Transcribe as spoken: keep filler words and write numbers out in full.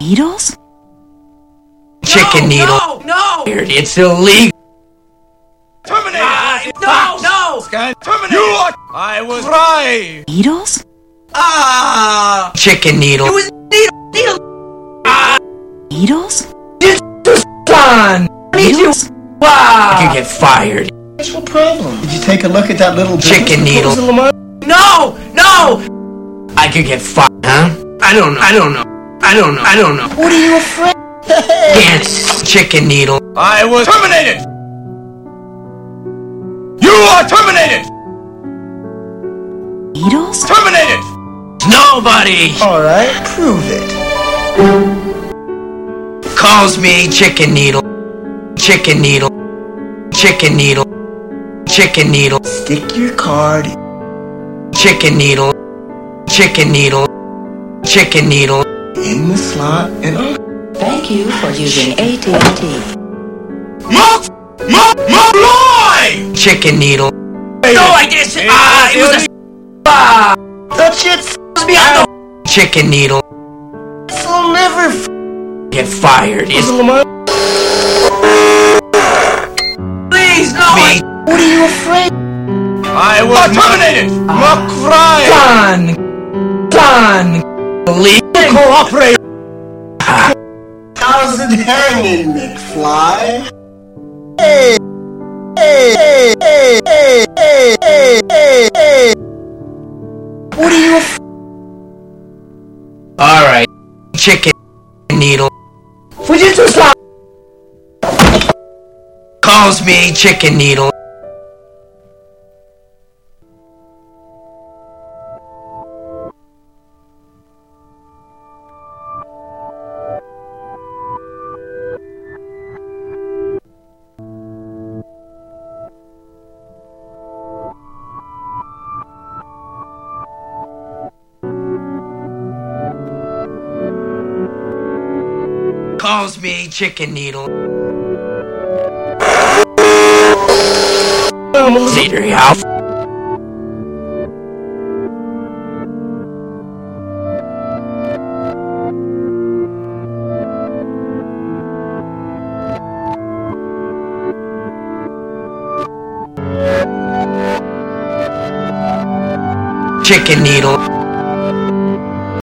Needles? Chicken no, needle. No, no! It's illegal. Terminated! Uh, no, no! Sky, terminated! You are... I was right! Needles? Ah! Uh, Chicken needle. It was needle, needle! Ah! Uh, Needles? Son! Needles? Wow! You get fired. What's your problem? Did you take a look at that little chicken needle? No! No! I could get fired, huh? I don't know. I don't know. I don't know. I don't know. What are you afraid? Yes, chicken needle. I was terminated! You are terminated! Needles? Terminated! Nobody Alright, prove it. calls me chicken needle. Chicken needle. Chicken needle. Chicken needle. Stick your card. Chicken needle. Chicken needle. Chicken needle. In the slot and up. Thank you for using A T and T. Move! Move! Move! Lie! Chicken needle. No, I didn't! Ah, it was a... Ah! That shit's me on the... Chicken needle. will never f Get fired. It's Please, no! me. What are you afraid? I was terminated! McFry! Son. Son. Believe. Cooperate! How's it hanging, McFly? Hey! Hey! Hey! Hey! Hey! Hey! Hey! Hey! Hey! What are you afraid? All right. Chicken needle. Fujitsu-san! Calls me chicken needle. Calls me chicken needle. Cedar House. Chicken needle.